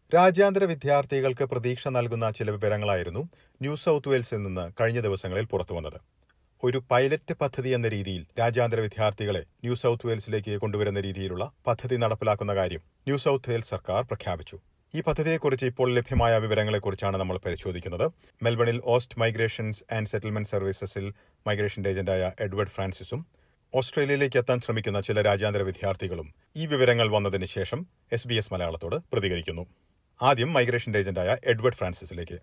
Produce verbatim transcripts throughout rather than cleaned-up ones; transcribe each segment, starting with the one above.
രാജ്യാന്തര വിദ്യാർത്ഥികൾക്ക് പ്രതീക്ഷ നൽകുന്ന ചില വിവരങ്ങളായിരുന്നു ന്യൂ സൗത്ത് വെയിൽസിൽ നിന്ന് കഴിഞ്ഞ ദിവസങ്ങളിൽ പുറത്തുവന്നത്. ഒരു പൈലറ്റ് പദ്ധതി എന്ന രീതിയിൽ രാജ്യാന്തര വിദ്യാർത്ഥികളെ ന്യൂ സൗത്ത് വെയിൽസിലേക്ക് കൊണ്ടുവരുന്ന രീതിയിലുള്ള പദ്ധതി നടപ്പിലാക്കുന്ന കാര്യം ന്യൂ സൗത്ത് വെയിൽസ് സർക്കാർ പ്രഖ്യാപിച്ചു. ഈ പദ്ധതിയെക്കുറിച്ച് ഇപ്പോൾ ലഭ്യമായ വിവരങ്ങളെക്കുറിച്ചാണ് നമ്മൾ പരിശോധിക്കുന്നത്. മെൽബണിൽ ഓസ്റ്റ് മൈഗ്രേഷൻസ് ആൻഡ് സെറ്റിൽമെന്റ് സർവീസസിൽ മൈഗ്രേഷൻ ഏജന്റായ എഡ്വേർഡ് ഫ്രാൻസിസും ഓസ്ട്രേലിയയിലേക്ക് എത്താൻ ശ്രമിക്കുന്ന ചില രാജ്യാന്തര വിദ്യാർത്ഥികളും ഈ വിവരങ്ങൾ വന്നതിന് ശേഷം എസ് ബി എസ് മലയാളത്തോട് പ്രതികരിക്കുന്നു. ആദ്യം മൈഗ്രേഷൻ ഏജന്റായ എഡ്വേർഡ് ഫ്രാൻസിസിലേക്ക്.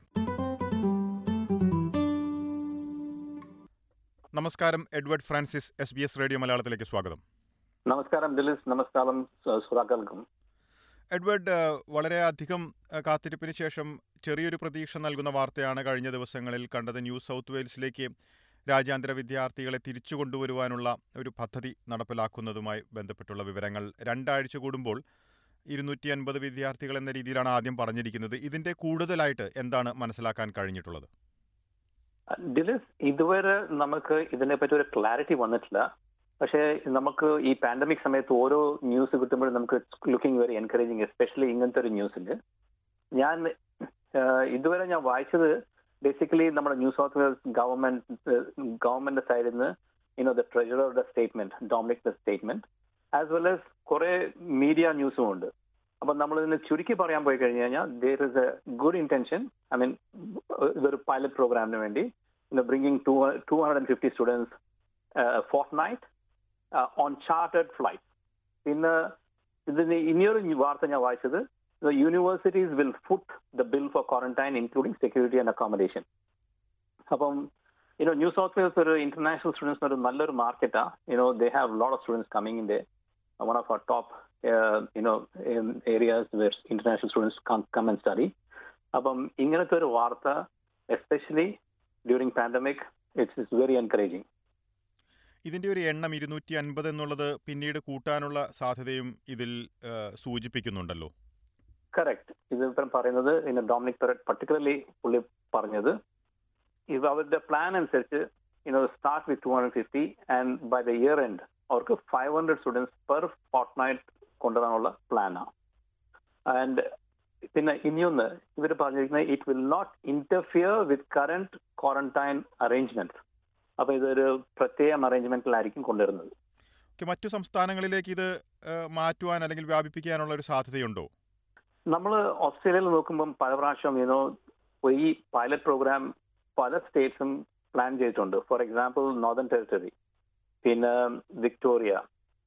നമസ്കാരം Edward Francis, S B S radio മലയാളത്തിലേക്ക് സ്വാഗതം. നമസ്കാരം ദിലിസ്. നമസ്കാരം ശ്രോതാക്കൾക്കും. എഡ്വേർഡ്, വളരെയധികം കാത്തിരിപ്പിന് ശേഷം ചെറിയൊരു പ്രതീക്ഷ നൽകുന്ന വാർത്തയാണ് കഴിഞ്ഞ ദിവസങ്ങളിൽ കണ്ടത്. ന്യൂ സൗത്ത് വെയിൽസിലേക്ക് രാജ്യാന്തര വിദ്യാർത്ഥികളെ തിരിച്ചു കൊണ്ടുവരുവാനുള്ള ഒരു പദ്ധതി നടപ്പിലാക്കുന്നതുമായി ബന്ധപ്പെട്ടുള്ള വിവരങ്ങൾ. രണ്ടാഴ്ച കൂടുമ്പോൾ ഇരുന്നൂറ്റി അൻപത് വിദ്യാർത്ഥികൾ എന്ന രീതിയിലാണ് ആദ്യം പറഞ്ഞിരിക്കുന്നത്. ഇതിന്റെ കൂടുതലായിട്ട് എന്താണ് മനസ്സിലാക്കാൻ കഴിഞ്ഞിട്ടുള്ളത്? ദിലിസ്, ഇതുവരെ നമുക്ക് ഇതിനെപ്പറ്റി ഒരു ക്ലാരിറ്റി വന്നിട്ടില്ല. പക്ഷേ നമുക്ക് ഈ പാൻഡമിക് സമയത്ത് ഓരോ ന്യൂസ് കിട്ടുമ്പോഴും നമുക്ക് ലുക്കിംഗ് വെരി എൻകറേജിങ്, എസ്പെഷ്യലി ഇങ്ങനത്തെ ഒരു ന്യൂസിൽ. ഞാൻ ഇതുവരെ ഞാൻ വായിച്ചത് ബേസിക്കലി നമ്മുടെ New South Wales government government സൈഡിൽ നിന്ന് യുനോ ദ ട്രഷററുടെ statement, Dominic statement, as well as കുറെ മീഡിയ ന്യൂസും ഉണ്ട്. അപ്പൊ നമ്മൾ ഇതിന് ചുരുക്കി പറയാൻ പോയി കഴിഞ്ഞു കഴിഞ്ഞാൽ there is a good intention. I mean, ഇതൊരു പൈലറ്റ് പ്രോഗ്രാമിന് വേണ്ടി bringing to two hundred and fifty students fortnight on chartered flight. പിന്നെ ഇതിന് ഇനിയൊരു വാർത്ത ഞാൻ വായിച്ചത്, the universities will foot the bill for quarantine, including security and accommodation. അപ്പം you know, New South Wales ഒരു international students ഒരു നല്ലൊരു മാർക്കറ്റാ. you know, they have a lot of students coming in there. One of our top uh, you know areas where international students can come and study. അപ്പം ഇങ്ങനത്തെ ഒരു വാർത്ത, especially during pandemic, it's is very encouraging. ഇതിന്റെ ഒരു എണ്ണം ഇരുന്നൂറ്റി അൻപത് എന്നുള്ളത് പിന്നീട് കൂട്ടാനുള്ള സാധ്യതയും ഇതിൽ സൂചിപ്പിക്കുന്നുണ്ടല്ലോ. കറക്റ്റ്. ഇതിപ്പം പറയുന്നത് ഇന്ന് ഡൊമിനിക് പെററ്റ് പർട്ടിക്കുലർലി പുള്ളി പറഞ്ഞത്, ഇത് അവരുടെ പ്ലാൻ അനുസരിച്ച് you know start with two hundred fifty and by the year end അവർക്ക് five hundred students per fortnight കൊണ്ടുവരാനുള്ള പ്ലാനാണ്. ആൻഡ് പിന്നെ ഇനിയൊന്ന് ഇവർ പറഞ്ഞിരിക്കുന്നത്, it will not interfere with current quarantine arrangement. അപ്പൊ ഇതൊരു പ്രത്യേകം അറേഞ്ച്മെന്റിലായിരിക്കും കൊണ്ടുവരുന്നത്. മറ്റു സംസ്ഥാനങ്ങളിലേക്ക് ഇത് മാറ്റുവാൻ അല്ലെങ്കിൽ വ്യാപിപ്പിക്കാനുള്ള ഒരു സാധ്യതയുണ്ടോ? നമ്മൾ ഓസ്ട്രേലിയയിൽ നോക്കുമ്പം പല പ്രാവശ്യം യുനോ ഈ പൈലറ്റ് പ്രോഗ്രാം പല സ്റ്റേറ്റ്സും പ്ലാൻ ചെയ്തിട്ടുണ്ട്. ഫോർ എക്സാമ്പിൾ നോർത്തേൺ ടെറിട്ടറി, പിന്നെ വിക്ടോറിയ,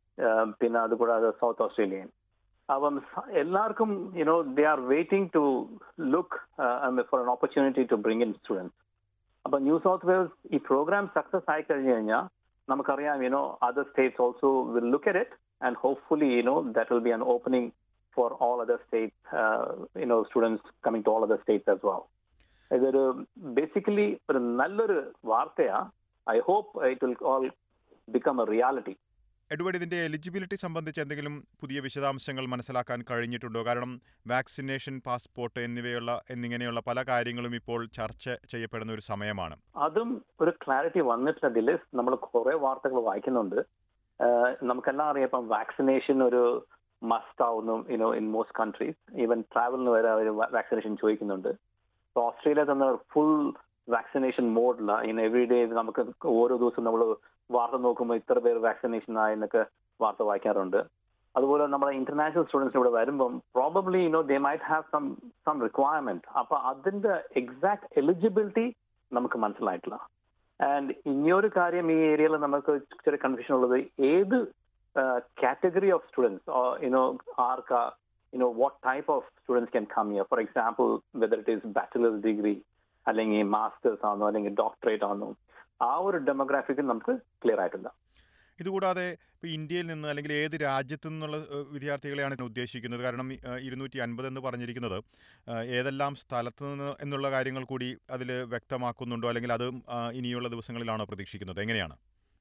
പിന്നെ അതുകൂടാതെ സൗത്ത് ഓസ്ട്രേലിയൻ. അപ്പം എല്ലാവർക്കും you know they are waiting to look for an opportunity to bring in students. അപ്പം ന്യൂ സൗത്ത് വെയിൽസ് ഈ പ്രോഗ്രാം സക്സസ് ആയി കഴിഞ്ഞു കഴിഞ്ഞാൽ നമുക്കറിയാം you know other states also will look at it and hopefully you know that will be an opening for all other states, uh, you know, students coming to all other states as well. ഇതൊരു basically ഒരു നല്ലൊരു വാർത്തയാ. I hope it will all become a reality. Edward, ഇതിന്റെ eligibility സംബന്ധിച്ച് എന്തെങ്കിലും പുതിയ വിശദാംശങ്ങൾ മനസ്സിലാക്കാൻ കഴിഞ്ഞിട്ടുണ്ടോ? കാരണം വാക്സിനേഷൻ, പാസ്പോർട്ട് എന്നിവയുള്ള എന്നിങ്ങനെയുള്ള പല കാര്യങ്ങളും ഇപ്പോൾ ചർച്ച ചെയ്യപ്പെടുന്ന ഒരു സമയമാണ്. അതും ഒരു ക്ലാരിറ്റി വന്നിട്ടില്ല ദിലിസ്. നമ്മൾ കുറെ വാർത്തകൾ വായിക്കുന്നുണ്ട്. നമുക്കെല്ലാം അറിയാം ഇപ്പം വാക്സിനേഷൻ ഒരു മസ്റ്റ് ആവുന്നു you know in most countries. Even ട്രാവലിന് വരെ അവർ വാക്സിനേഷൻ ചോദിക്കുന്നുണ്ട്. ഇപ്പോൾ ഓസ്ട്രേലിയ തന്നെ ഫുൾ വാക്സിനേഷൻ മോഡില. ഇൻ എവറി ഡേ നമുക്ക് ഓരോ ദിവസം നമ്മൾ വാർത്ത നോക്കുമ്പോൾ ഇത്ര പേര് വാക്സിനേഷൻ ആയെന്നൊക്കെ വാർത്ത വായിക്കാറുണ്ട്. അതുപോലെ നമ്മുടെ ഇന്റർനാഷണൽ സ്റ്റുഡൻസ് ഇവിടെ വരുമ്പം probably you know they might have some some requirement. അപ്പൊ അതിന്റെ എക്സാക്ട് എലിജിബിലിറ്റി നമുക്ക് മനസ്സിലായിട്ടില്ല. ആൻഡ് ഇനിയൊരു കാര്യം ഈ ഏരിയയിൽ നമുക്ക് ചെറിയ കൺഫ്യൂഷൻ ഉള്ളത്, ഏത് Uh, category of students, or you know, arka, you know, what type of students can come here? For example, whether it is bachelor's degree, അല്ലെങ്കിൽ മാസ്റ്റേഴ്സ് ആണോ അല്ലെങ്കിൽ ഡോക്ടറേറ്റ് ആണോ, ആ ഒരു ഡെമോഗ്രാഫിക്ക് നമുക്ക് ക്ലിയർ ആയിട്ടില്ല. ഇതുകൂടാതെ ഇപ്പോൾ ഇന്ത്യയിൽ നിന്ന് അല്ലെങ്കിൽ ഏത് രാജ്യത്തു നിന്നുള്ള വിദ്യാർത്ഥികളെയാണ് ഉദ്ദേശിക്കുന്നത്? കാരണം ഇരുന്നൂറ്റി അൻപത് എന്ന് പറഞ്ഞിരിക്കുന്നത് ഏതെല്ലാം സ്ഥലത്ത് നിന്ന് എന്നുള്ള കാര്യങ്ങൾ കൂടി അതിൽ വ്യക്തമാക്കുന്നുണ്ടോ, അല്ലെങ്കിൽ അത് ഇനിയുള്ള ദിവസങ്ങളിലാണോ പ്രതീക്ഷിക്കുന്നത്? എങ്ങനെയാണ്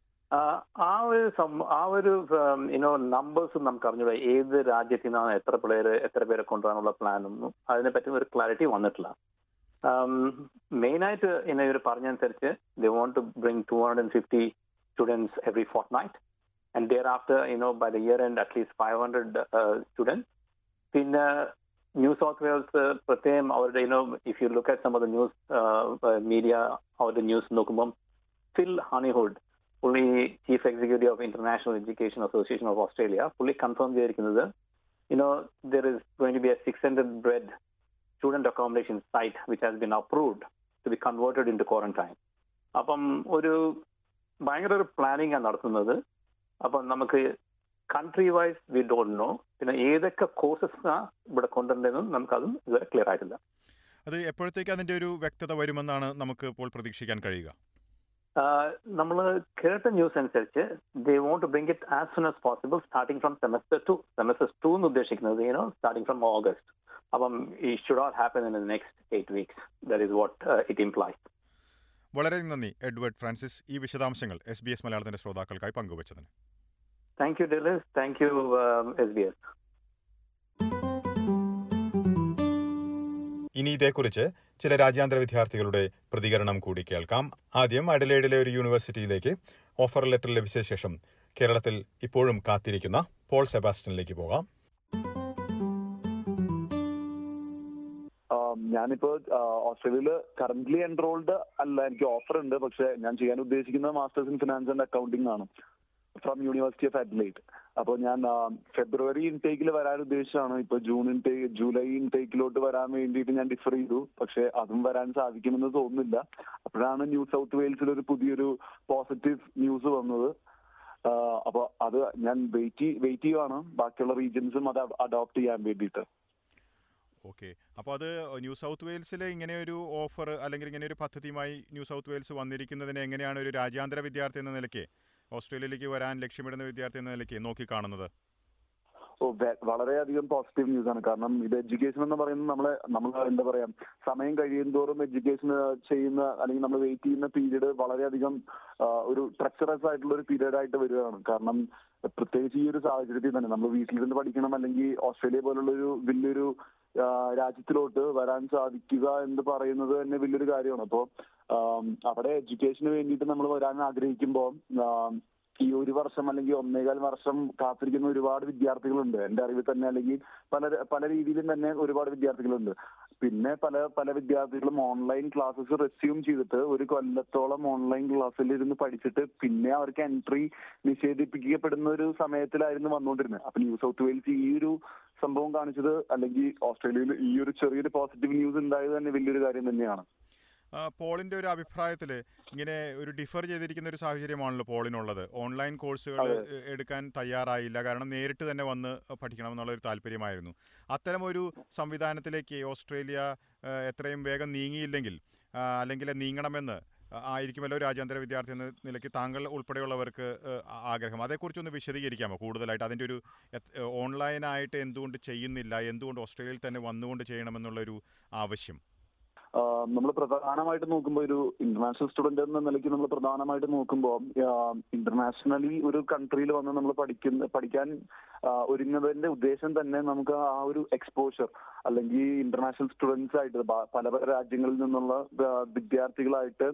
ആ ഒരു ആ ഒരു യുനോ നമ്പേഴ്സും നമുക്ക് അറിഞ്ഞൂടാ. ഏത് രാജ്യത്തിൽ നിന്നാണ് എത്ര പിള്ളേർ എത്ര പേരെ കൊണ്ടുപോകാനുള്ള പ്ലാനൊന്നും അതിനെപ്പറ്റി ഒരു ക്ലാരിറ്റി വന്നിട്ടില്ല. മെയിനായിട്ട് ഇങ്ങനെ ഇവർ പറഞ്ഞനുസരിച്ച് they want to bring two hundred and fifty students every fortnight and thereafter you know by the year end at least five hundred students. പിന്നെ ന്യൂ സൗത്ത് വെയിൽസ് പ്രത്യേകം അവരുടെ you know if you look at some of the news media അവരുടെ news നോക്കുമ്പം Phil Honeywood പുള്ളി chief executive of international education association of Australia പുള്ളി confirm ചെയ്തിരിക്കുന്നത് you know there is going to be a six hundred bed student accommodation site which has been approved to be converted into quarantine. അപ്പം ഒരു ഭയങ്കര ഒരു planning ആണ് നടത്തുന്നത്. അപ്പം നമുക്ക് country wise we don't know, പിന്നെ ഏതൊക്കെ കോഴ്സസ് ഇവിടെ കൊണ്ടുവരുന്നതെന്നും നമുക്കതും ഇതുവരെ ക്ലിയർ ആയിട്ടില്ല. അത് എപ്പോഴത്തേക്ക് അതിന്റെ ഒരു വ്യക്തത വരുമെന്നാണ് നമുക്ക് ഇപ്പോൾ പ്രതീക്ഷിക്കാൻ കഴിയുക? നമ്മൾ കേട്ട ന്യൂസ് അനുസരിച്ച് they want to bring it as soon as possible starting from semester two. Semester two എന്ന് ഉദ്ദേശിക്കുന്നത് യുനോ സ്റ്റാർട്ടിംഗ് ഫ്രം ഓഗസ്റ്റ്. അപ്പം ഈ should all happen in the next eight weeks. That is what it implies. വളരെ നന്ദി Edward Francis, ഈ വിശദാംശങ്ങൾ S B S മലയാളത്തിന്റെ ശ്രോതാക്കൾക്കായി പങ്കുവച്ചതിന്. Thank you Delys. Thank you S B S. ഇനി ഇതേക്കുറിച്ച് ചില രാജ്യാന്തര വിദ്യാർത്ഥികളുടെ പ്രതികരണം കൂടി കേൾക്കാം. ആദ്യം അഡലേഡിലെ ഒരു യൂണിവേഴ്സിറ്റിയിലേക്ക് ഓഫർ ലെറ്റർ ലഭിച്ച ശേഷം കേരളത്തിൽ ഇപ്പോഴും കാത്തിരിക്കുന്ന പോൾ സെബാസ്റ്റ്യനിലേക്ക് പോകാം. ഞാനിപ്പോ ഓസ്ട്രേലിയയിൽ കറന്റ്ലി എൻറോൾഡ് അല്ല, എനിക്ക് ഓഫർ ഉണ്ട്. പക്ഷെ ഞാൻ ചെയ്യാൻ ഉദ്ദേശിക്കുന്നത് masters in finance and accounting ആണ് ഫ്രം യൂണിവേഴ്സിറ്റി ഓഫ് അഡ്ലൈഡ്. അപ്പോൾ ഞാൻ ഫെബ്രുവരി ഇൻടേക്കിൽ വരാൻ ഉദ്ദേശിച്ചാണ്. ഇപ്പൊ ജൂൺ ഇൻടേക്ക് ജൂലൈ ഇൻടേക്കിലോട്ട് വരാൻ വേണ്ടിയിട്ട് ഞാൻ ഡിഫർ ചെയ്തു. പക്ഷെ അതും വരാൻ സാധിക്കുമെന്ന് തോന്നുന്നില്ല. അപ്പോഴാണ് ന്യൂ സൗത്ത് വെയിൽസിൽ ഒരു പുതിയൊരു പോസിറ്റീവ് ന്യൂസ് വന്നത്. അപ്പൊ അത് ഞാൻ വെയിറ്റ് വെയിറ്റ് ചെയ്യുവാണ് ബാക്കിയുള്ള റീജിയൻസും അത് അഡോപ്റ്റ് ചെയ്യാൻ വേണ്ടിയിട്ട്. ഓക്കെ, അപ്പോൾ അത് ന്യൂ സൗത്ത് വെയിൽസിൽ ഇങ്ങനെ ഒരു ഓഫർ അല്ലെങ്കിൽ ഇങ്ങനെ ഒരു പദ്ധതിയുമായി ന്യൂ സൗത്ത് വെയിൽസ് വന്നിരിക്കുന്നതിന് എങ്ങനെയാണ് ഒരു രാജ്യാന്തര വിദ്യാർത്ഥി എന്ന നിലയ്ക്ക്, ഓസ്ട്രേലിയയിലേക്ക് വരാൻ ലക്ഷ്യമിടുന്ന വിദ്യാർത്ഥി എന്ന നിലയ്ക്ക് നോക്കിക്കാണുന്നത്? ഓ, വളരെയധികം പോസിറ്റീവ് ന്യൂസ് ആണ്. കാരണം ഇത് എഡ്യൂക്കേഷൻ എന്ന് പറയുന്നത് നമ്മളെ നമ്മൾ എന്താ പറയാ സമയം കഴിയും തോറും എഡ്യൂക്കേഷൻ ചെയ്യുന്ന അല്ലെങ്കിൽ നമ്മൾ വെയിറ്റ് ചെയ്യുന്ന പീരീഡ് വളരെയധികം ഒരു ട്രക്ചറസ് ആയിട്ടുള്ള ഒരു പീരീഡ് ആയിട്ട് വരികയാണ്. കാരണം പ്രത്യേകിച്ച് ഈ ഒരു സാഹചര്യത്തിൽ തന്നെ നമ്മൾ വീട്ടിലിരുന്ന് പഠിക്കണം അല്ലെങ്കിൽ ഓസ്ട്രേലിയ പോലുള്ള ഒരു വലിയൊരു രാജ്യത്തിലോട്ട് വരാൻ സാധിക്കുക എന്ന് പറയുന്നത് തന്നെ വലിയൊരു കാര്യമാണ്. അപ്പോൾ അവിടെ എഡ്യൂക്കേഷന് വേണ്ടിയിട്ട് നമ്മൾ വരാൻ ആഗ്രഹിക്കുമ്പോൾ ഈ ഒരു വർഷം അല്ലെങ്കിൽ ഒന്നേകാൽ വർഷം കാത്തിരിക്കുന്ന ഒരുപാട് വിദ്യാർത്ഥികളുണ്ട് എൻ്റെ അറിവിൽ തന്നെ, അല്ലെങ്കിൽ പല പല രീതിയിലും തന്നെ ഒരുപാട് വിദ്യാർത്ഥികളുണ്ട്. പിന്നെ പല പല വിദ്യാർത്ഥികളും ഓൺലൈൻ ക്ലാസ്സസ് റെസ്യൂം ചെയ്തിട്ട് ഒരു കൊല്ലത്തോളം ഓൺലൈൻ ക്ലാസ്സിൽ ഇരുന്ന് പഠിച്ചിട്ട് പിന്നെ അവർക്ക് എൻട്രി നിഷേധിപ്പിക്കപ്പെടുന്ന ഒരു സമയത്തിലായിരുന്നു വന്നുകൊണ്ടിരുന്നത്. അപ്പൊ ന്യൂ സൗത്ത് വെയിൽസ് ഈ ഒരു സംഭവം കാണിച്ചത്, അല്ലെങ്കിൽ ഓസ്ട്രേലിയയിൽ ഈ ഒരു ചെറിയൊരു പോസിറ്റീവ് ന്യൂസ് ഉണ്ടായത് തന്നെ വലിയൊരു കാര്യം തന്നെയാണ്. പോളിന്റെ ഒരു അഭിപ്രായത്തിൽ ഇങ്ങനെ ഒരു ഡിഫർ ചെയ്തിരിക്കുന്ന ഒരു സാഹചര്യമാണല്ലോ പോളിനുള്ളത്. ഓൺലൈൻ കോഴ്സുകൾ എടുക്കാൻ തയ്യാറായില്ല, കാരണം നേരിട്ട് തന്നെ വന്ന് പഠിക്കണം എന്നുള്ളൊരു താല്പര്യമായിരുന്നു. അത്തരം ഒരു സംവിധാനത്തിലേക്ക് ഓസ്ട്രേലിയ എത്രയും വേഗം നീങ്ങിയില്ലെങ്കിൽ അല്ലെങ്കിൽ നീങ്ങണമെന്ന് ആയിരിക്കുമല്ലോ രാജ്യാന്തര വിദ്യാർത്ഥി എന്ന നിലയ്ക്ക് താങ്കൾ ഉൾപ്പെടെയുള്ളവർക്ക് ആഗ്രഹം. അതേക്കുറിച്ചൊന്ന് വിശദീകരിക്കാമോ കൂടുതലായിട്ട്? അതിൻ്റെ ഒരു ഓൺലൈനായിട്ട് എന്തുകൊണ്ട് ചെയ്യുന്നില്ല, എന്തുകൊണ്ട് ഓസ്ട്രേലിയയിൽ തന്നെ വന്നുകൊണ്ട് ചെയ്യണമെന്നുള്ളൊരു ആവശ്യം? നമ്മൾ പ്രധാനമായിട്ട് നോക്കുമ്പോൾ ഒരു ഇന്റർനാഷണൽ സ്റ്റുഡന്റ് എന്ന നിലയ്ക്ക് നമ്മൾ പ്രധാനമായിട്ട് നോക്കുമ്പോൾ ഇന്റർനാഷണലി ഒരു കൺട്രിയിൽ വന്ന് നമ്മൾ പഠിക്കുന്ന പഠിക്കാൻ ഒരുങ്ങുന്നതിന്റെ ഉദ്ദേശം തന്നെ നമുക്ക് ആ ഒരു എക്സ്പോഷർ, അല്ലെങ്കിൽ ഇന്റർനാഷണൽ സ്റ്റുഡൻസ് ആയിട്ട് പല പല രാജ്യങ്ങളിൽ നിന്നുള്ള വിദ്യാർത്ഥികളായിട്ട്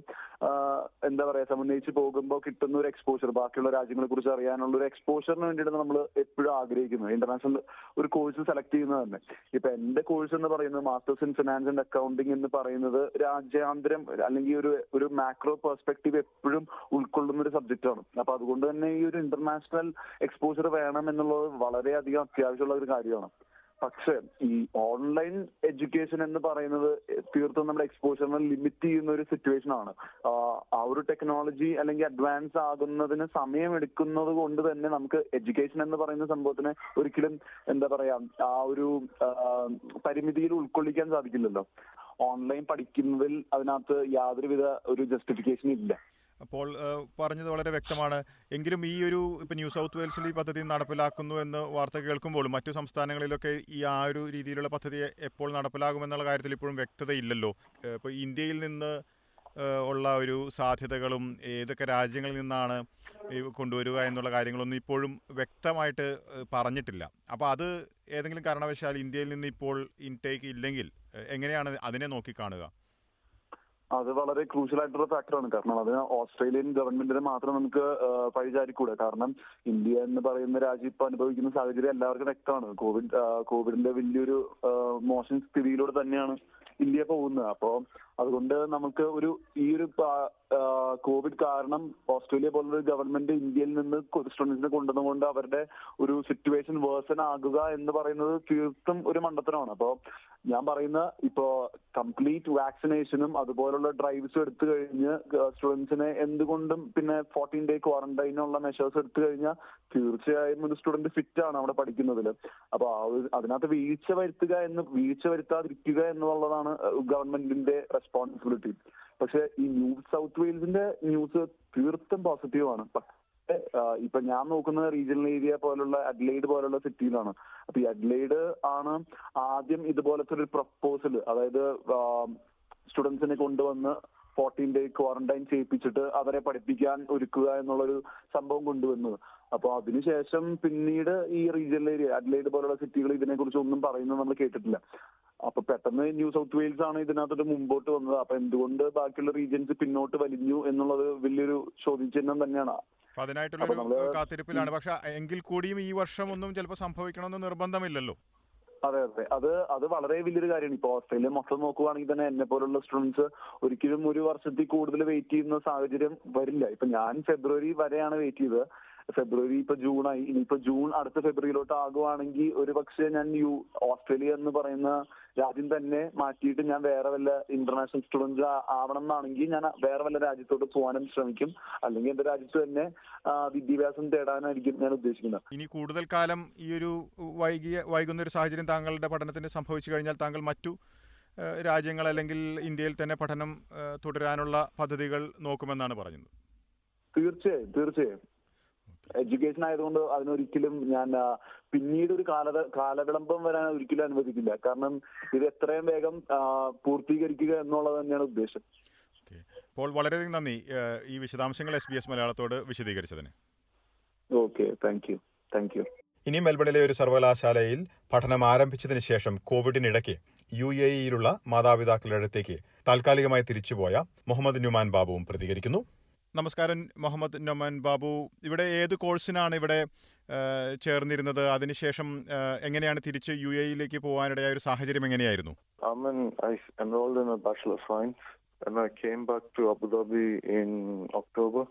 എന്താ പറയാ സമന്വയിച്ച് പോകുമ്പോൾ കിട്ടുന്ന ഒരു എക്സ്പോഷർ, ബാക്കിയുള്ള രാജ്യങ്ങളെ കുറിച്ച് അറിയാനുള്ള ഒരു എക്സ്പോഷറിന് വേണ്ടിയിട്ട് നമ്മൾ എപ്പോഴും ആഗ്രഹിക്കുന്നത് ഇന്റർനാഷണൽ ഒരു കോഴ്സ് സെലക്ട് ചെയ്യുന്നത് തന്നെ. ഇപ്പൊ എന്റെ കോഴ്സ് എന്ന് പറയുന്നത് masters in finance and accounting എന്ന് പറയുന്നത് രാജ്യാന്തരം അല്ലെങ്കിൽ ഒരു ഒരു മാക്രോ പെർസ്പെക്റ്റീവ് എപ്പോഴും ഉൾക്കൊള്ളുന്ന ഒരു സബ്ജക്റ്റ് ആണ്. അപ്പൊ അതുകൊണ്ട് തന്നെ ഈ ഒരു ഇന്റർനാഷണൽ എക്സ്പോഷർ വേണം എന്നുള്ളത് വളരെയധികം അത്യാവശ്യമുള്ള ഒരു കാര്യമാണ്. പക്ഷെ ഈ ഓൺലൈൻ എഡ്യൂക്കേഷൻ എന്ന് പറയുന്നത് തീർത്തും നമ്മുടെ എക്സ്പോഷറിനെ ലിമിറ്റ് ചെയ്യുന്ന ഒരു സിറ്റുവേഷൻ ആണ്. ആ ഒരു ടെക്നോളജി അല്ലെങ്കിൽ അഡ്വാൻസ് ആകുന്നതിന് സമയം എടുക്കുന്നത് കൊണ്ട് തന്നെ നമുക്ക് എഡ്യൂക്കേഷൻ എന്ന് പറയുന്ന സംഭവത്തിനെ ഒരിക്കലും എന്താ പറയാ ആ ഒരു പരിമിതിയിൽ ഉൾക്കൊള്ളിക്കാൻ സാധിക്കില്ലല്ലോ. ഓൺലൈൻ പഠിക്കുന്നതിൽ അതിനകത്ത് യാതൊരുവിധ ഒരു ജസ്റ്റിഫിക്കേഷൻ ഇല്ല. അപ്പോൾ പറഞ്ഞത് വളരെ വ്യക്തമാണ്. എങ്കിലും ഈ ഒരു ഇപ്പം ന്യൂ സൗത്ത് വെയിൽസിൽ ഈ പദ്ധതി നടപ്പിലാക്കുന്നു എന്ന് വാർത്ത കേൾക്കുമ്പോൾ മറ്റു സംസ്ഥാനങ്ങളിലൊക്കെ ഈ ആ ഒരു രീതിയിലുള്ള പദ്ധതി എപ്പോൾ നടപ്പിലാകുമെന്നുള്ള കാര്യത്തിൽ ഇപ്പോഴും വ്യക്തതയില്ലല്ലോ. ഇപ്പോൾ ഇന്ത്യയിൽ നിന്ന് ഉള്ള ഒരു സാധ്യതകളും ഏതൊക്കെ രാജ്യങ്ങളിൽ നിന്നാണ് കൊണ്ടുവരിക എന്നുള്ള കാര്യങ്ങളൊന്നും ഇപ്പോഴും വ്യക്തമായിട്ട് പറഞ്ഞിട്ടില്ല. അപ്പോൾ അത് ഏതെങ്കിലും കാരണവശാൽ ഇന്ത്യയിൽ നിന്ന് ഇപ്പോൾ ഇൻടേക്ക് ഇല്ലെങ്കിൽ എങ്ങനെയാണ് അതിനെ നോക്കിക്കാണുക? അത് വളരെ ക്രൂഷ്യൽ ആയിട്ടുള്ള ഫാക്ടറാണ്. കാരണം അത് ഓസ്ട്രേലിയൻ ഗവൺമെന്റിനെ മാത്രം നമുക്ക് പഴിചാരിക്കൂടെ. കാരണം ഇന്ത്യ എന്ന് പറയുന്ന രാജ്യം ഇപ്പൊ അനുഭവിക്കുന്ന സാഹചര്യം എല്ലാവർക്കും വ്യക്തമാണ്. കോവിഡ് കോവിഡിന്റെ വലിയൊരു മോശം സ്ഥിതിയിലൂടെ തന്നെയാണ് ഇന്ത്യ പോകുന്നത്. അപ്പോ അതുകൊണ്ട് നമുക്ക് ഒരു ഈ ഒരു കോവിഡ് കാരണം ഓസ്ട്രേലിയ പോലുള്ള ഗവൺമെന്റ് ഇന്ത്യയിൽ നിന്ന് സ്റ്റുഡൻസിനെ കൊണ്ടുവന്നുകൊണ്ട് അവരുടെ ഒരു സിറ്റുവേഷൻ വേഴ്സൺ ആകുക എന്ന് പറയുന്നത് തീർത്തും ഒരു മണ്ടത്തരമാണ്. അപ്പോ ഞാൻ പറയുന്ന ഇപ്പോ കംപ്ലീറ്റ് വാക്സിനേഷനും അതുപോലുള്ള ഡ്രൈവ്സും എടുത്തു കഴിഞ്ഞ് സ്റ്റുഡൻസിനെ എന്തുകൊണ്ടും പിന്നെ ഫോർട്ടീൻ ഡേ ക്വാറന്റൈനുള്ള മെഷേഴ്സ് എടുത്തു കഴിഞ്ഞാൽ തീർച്ചയായും ഒരു സ്റ്റുഡന്റ് ഫിറ്റ് ആണ് അവിടെ പഠിക്കുന്നതിൽ. അപ്പൊ അതിനകത്ത് വീഴ്ച വരുത്തുക എന്ന് വീഴ്ച വരുത്താതിരിക്കുക എന്നുള്ളതാണ് ഗവൺമെന്റിന്റെ റെസ്പോൺസിബിലിറ്റി. പക്ഷെ ഈ ന്യൂ സൗത്ത് വെയിൽസിന്റെ ന്യൂസ് തീർത്തും പോസിറ്റീവാണ്. ഇപ്പൊ ഞാൻ നോക്കുന്ന റീജിയണൽ ഏരിയ പോലുള്ള അഡ്ലൈഡ് പോലുള്ള സിറ്റിയിലാണ്. അപ്പൊ ഈ അഡ്ലൈഡ് ആണ് ആദ്യം ഇതുപോലത്തെ ഒരു പ്രപ്പോസൽ, അതായത് സ്റ്റുഡൻസിനെ കൊണ്ടുവന്ന് ഫോർട്ടീൻ ഡേ ക്വാറന്റൈൻ ചെയ്യിപ്പിച്ചിട്ട് അവരെ പഠിപ്പിക്കാൻ ഒരുക്കുക എന്നുള്ളൊരു സംഭവം കൊണ്ടുവന്നത്. അപ്പൊ അതിനുശേഷം പിന്നീട് ഈ റീജിയണൽ ഏരിയ അഡ്ലൈഡ് പോലുള്ള സിറ്റികൾ ഇതിനെ കുറിച്ച് ഒന്നും പറയുന്നത് നമ്മൾ കേട്ടിട്ടില്ല. അപ്പൊ പെട്ടെന്ന് ന്യൂ സൗത്ത് വെയിൽസ് ആണ് ഇതിനകത്തോട്ട് മുമ്പോട്ട് വന്നത്. അപ്പൊ എന്തുകൊണ്ട് ബാക്കിയുള്ള റീജിയൻസ് പിന്നോട്ട് വലിഞ്ഞു എന്നുള്ളത് വലിയൊരു ചോദ്യചിഹ്നം തന്നെയാണ്. അതിനായിട്ടുള്ള കാത്തിരിപ്പിലാണ്. പക്ഷെ എങ്കിൽ കൂടിയും ഈ വർഷം ഒന്നും ചിലപ്പോൾ സംഭവിക്കണമെന്ന് നിർബന്ധമില്ലല്ലോ. അതെ അതെ അത് അത് വളരെ വലിയൊരു കാര്യമാണ്. ഇപ്പൊ ഓസ്ട്രേലിയ മൊത്തം നോക്കുവാണെങ്കിൽ തന്നെ എന്നെ പോലുള്ള സ്റ്റുഡൻസ് ഒരിക്കലും ഒരു വർഷത്തിൽ കൂടുതൽ വെയിറ്റ് ചെയ്യുന്ന സാഹചര്യം വരില്ല. ഇപ്പൊ ഞാൻ ഫെബ്രുവരി വരെയാണ് വെയിറ്റ് ചെയ്തത്. ഫെബ്രുവരി ഇപ്പൊ ജൂണായി. ഇനിയിപ്പോ ജൂൺ അടുത്ത ഫെബ്രുവരിയിലോട്ട് ആകുവാണെങ്കിൽ ഒരു പക്ഷേ ഞാൻ യു ഓസ്ട്രേലിയ എന്ന് പറയുന്ന രാജ്യം തന്നെ മാറ്റിയിട്ട് ഞാൻ വേറെ വല്ല ഇന്റർനാഷണൽ സ്റ്റുഡൻസ് ആവണം എന്നാണെങ്കിൽ ഞാൻ വേറെ വല്ല രാജ്യത്തോട്ട് പോകാനും ശ്രമിക്കും. അല്ലെങ്കിൽ എന്റെ രാജ്യത്ത് തന്നെ വിദ്യാഭ്യാസം തേടാനായിരിക്കും ഞാൻ ഉദ്ദേശിക്കുന്നത്. ഇനി കൂടുതൽ കാലം ഈ ഒരു വൈകിയ വൈകുന്ന ഒരു സാഹചര്യം താങ്കളുടെ പഠനത്തിന് സംഭവിച്ചു കഴിഞ്ഞാൽ താങ്കൾ മറ്റു രാജ്യങ്ങൾ അല്ലെങ്കിൽ ഇന്ത്യയിൽ തന്നെ പഠനം തുടരാനുള്ള പദ്ധതികൾ നോക്കുമെന്നാണ് പറഞ്ഞത്. തീർച്ചയായും തീർച്ചയായും എഡ്യൂക്കേഷൻ ആയതുകൊണ്ട് അതിനൊരിക്കലും ഞാൻ പിന്നീട് ഒരു കാല കാലവിളംബം വരാൻ ഒരിക്കലും അനുവദിക്കില്ല. കാരണം ഇത് എത്രയും വേഗം പൂർത്തീകരിക്കുക എന്നുള്ളത് തന്നെയാണ് ഉദ്ദേശം. അപ്പോൾ വളരെയധികം നന്ദി ഈ വിശദാംശങ്ങൾ എസ് ബി എസ് മലയാളത്തോട് വിശദീകരിച്ചതിന്. Okay, thank you thank you ഇനി മെൽബണിലെ ഒരു സർവകലാശാലയിൽ പഠനം ആരംഭിച്ചതിന് ശേഷം കോവിഡിനിടയ്ക്ക് യു എ ഇയിലുള്ള മാതാപിതാക്കളുടെ അടുത്തേക്ക് താൽക്കാലികമായി തിരിച്ചുപോയ മുഹമ്മദ് നുമാൻ ബാബുവും പ്രതികരിക്കുന്നു. നമസ്കാരം മുഹമ്മദ് നൊമാൻ ബാബു, ഇവിടെ ഏത് കോഴ്സിനാണ് ഇവിടെ ചേർന്നിരുന്നത്? അതിനുശേഷം എങ്ങനെയാണ് തിരിച്ച് യു എ ഇയിലേക്ക് പോകാനിടയായ ഒരു സാഹചര്യം എങ്ങനെയായിരുന്നു? I enrolled in a Bachelor of Science and I came back to Abu Dhabi in October.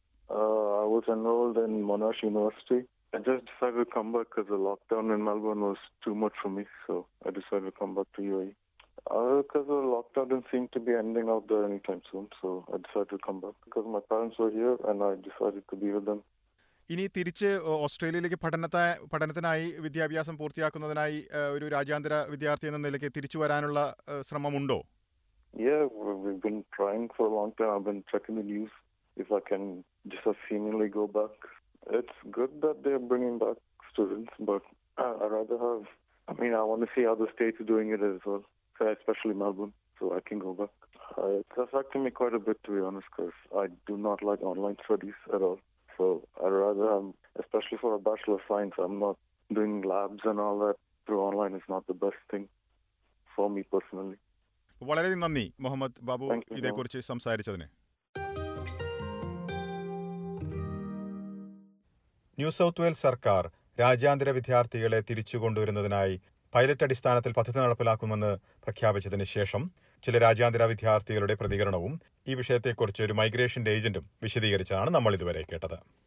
Uh, I was enrolled in Monash University. I just decided to come back because the lockdown in Melbourne was too much for me, so I decided to come back to U A E. Because uh, the lockdown didn't seem to be ending out there anytime soon, so I decided to come back because my parents were here and I decided to be with them. ഇനി തിരിച്ച് ഓസ്ട്രേലിയയിലേക്ക് പഠനത്തെ പഠനത്തിനായി വിദ്യാഭ്യാസം പൂർത്തിയാക്കുന്നതിനായി ഒരു രാജ്യാന്തര വിദ്യാർത്ഥി എന്ന നിലയ്ക്ക് തിരിച്ചു വരാനുള്ള ശ്രമമുണ്ടോ? Yeah, we've been trying for a long time. I've been checking the news if I can just seemingly go back. It's good that they're bringing back students, but uh, I'd rather have, I mean, I want to see how the states are doing it as well. Especially Melbourne, so I can go back. Uh, it's affecting me quite a bit, to be honest, because I do not like online studies at all. So I'd rather, um, especially for a Bachelor of Science, I'm not doing labs and all that through online. It's not the best thing for me personally. വളരെ നന്ദി മുഹമ്മദ് ബാബു ഇതേക്കുറിച്ച് സംസാരിച്ചതിന്. New South Wales സർക്കാർ രാജ്യാന്തര വിദ്യാർത്ഥികളെ തിരിച്ചു കൊണ്ടുവരുന്നതിനായി pilot അടിസ്ഥാനത്തിൽ പദ്ധതി നടപ്പിലാക്കുമെന്ന് പ്രഖ്യാപിച്ചതിന് ശേഷം ചില രാജ്യാന്തര വിദ്യാർത്ഥികളുടെ പ്രതികരണവും ഈ വിഷയത്തെക്കുറിച്ച് ഒരു മൈഗ്രേഷൻ ഏജന്റും വിശദീകരിച്ചതാണ് നമ്മൾ ഇതുവരെ കേട്ടത്.